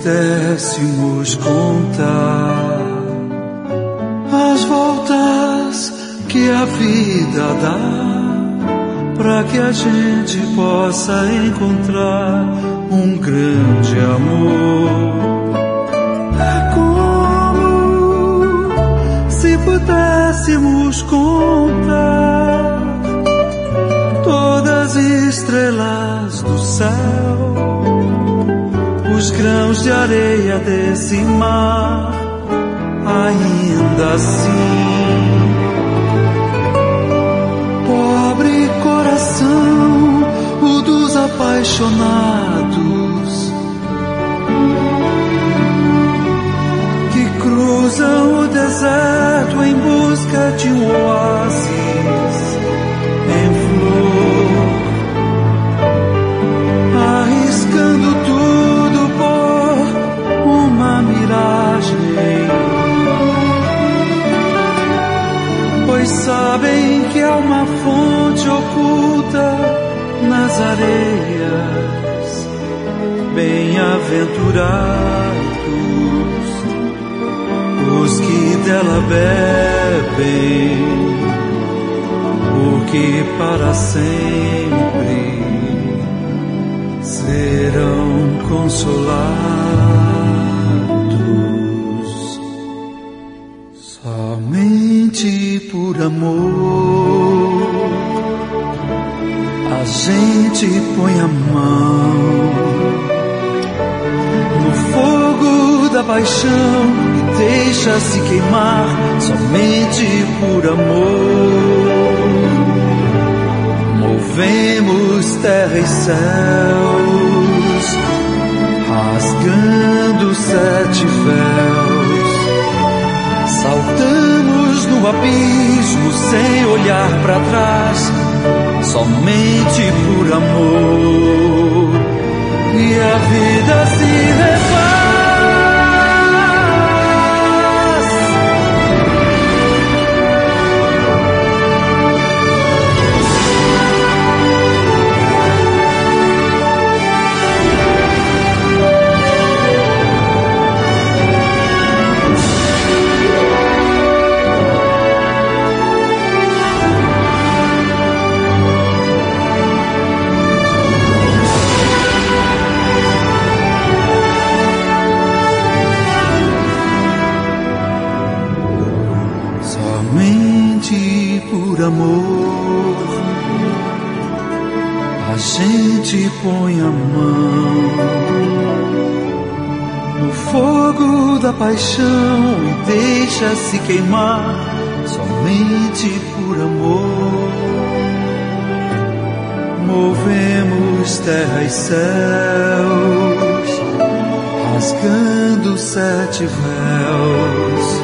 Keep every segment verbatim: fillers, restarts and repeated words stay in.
pudéssemos contar as voltas que a vida dá, para que a gente possa encontrar um grande amor. É como se pudéssemos contar todas as estrelas do céu, os grãos de areia desse mar. Ainda assim, pobre coração, o dos apaixonados, que cruzam o deserto em busca de um oásis em flor, arriscando tudo por uma miragem, pois sabem que há uma fonte oculta nas areias. Bem-aventurados os que dela bebem, porque para sempre serão consolados. Somente por amor a gente põe a mão no fogo da paixão e deixa-se queimar. Somente por amor movemos terra e céus, rasgando sete véus, saltamos no abismo sem olhar para trás. Somente por amor, e a vida se refaz. Por amor a gente põe a mão no fogo da paixão e deixa-se queimar. Somente por amor movemos terra e céus, rasgando sete véus,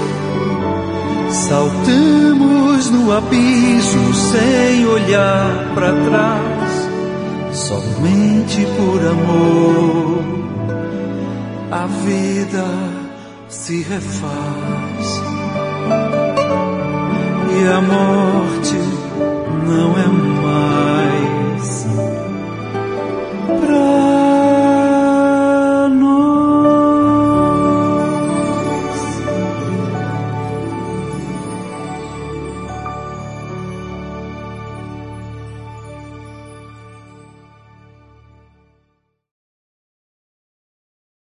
saltamos no abismo sem olhar para trás. Somente por amor a vida se refaz, e a morte não é mais.